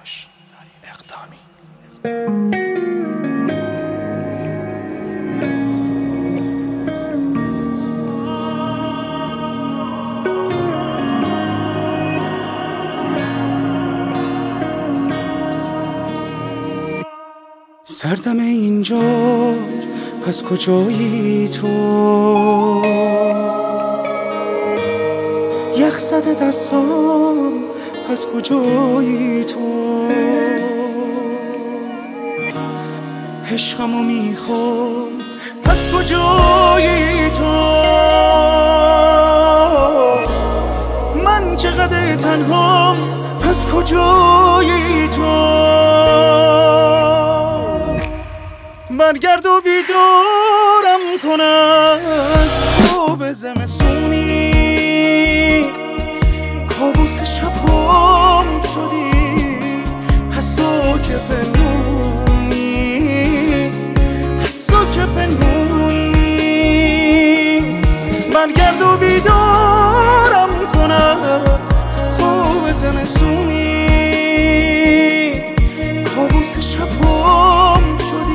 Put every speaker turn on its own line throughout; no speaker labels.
دریوش اقدامی.
سردم اینجا پس کجایی تو؟ یخ زده دستام پس کجایی تو؟ عشقمو میخوام پس کجایی تو؟ من چقدر تنهام پس کجایی تو؟ برگرد و بیدارم کن از خواب زمستونی، کابوس شبام شدی از تو که پنهون نیست، از تو که پنهون نیست. برگرد و بیدارم کن از خواب زمستونی، کابوس شبام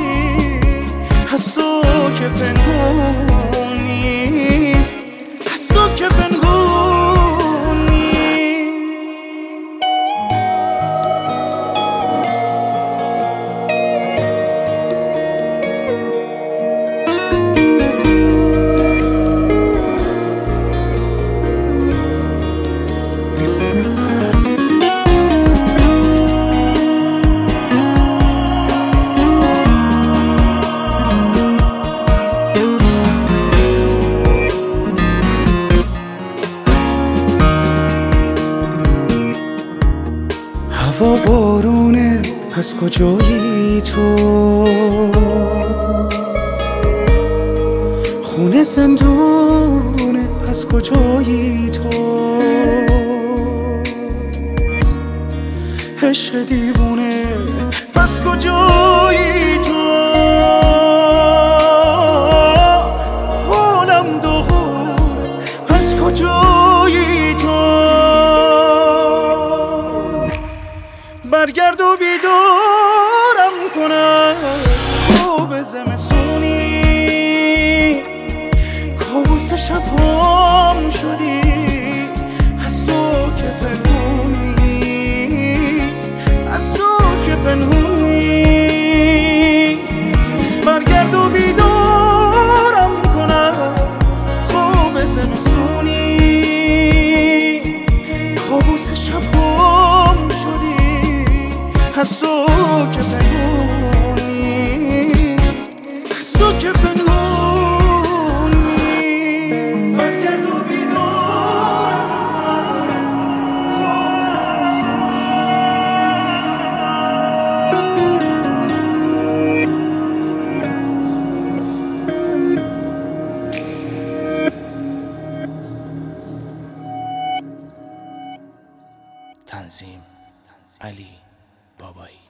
از تو که پنهون نیست، از تو که پنهون نیست. هوا بارونه پس کجایی تو؟ خونه زندونه پس کجایی تو؟ عشق دیوونه پس کجایی تو؟ حالم دوغونه پس کجایی تو؟ برگرد و بیدارم کن از خواب زمستونی، کابوس شبام شدی از تو که پنهون نیست، از تو که پنهون نیست. برگرد و بیدارم کن از خواب زمستونی، کابوس شبام شدی از تو که پنهون نیست، از تو که پنهون نیست. برگرد و بیدارم
تنظیم علی بابایی.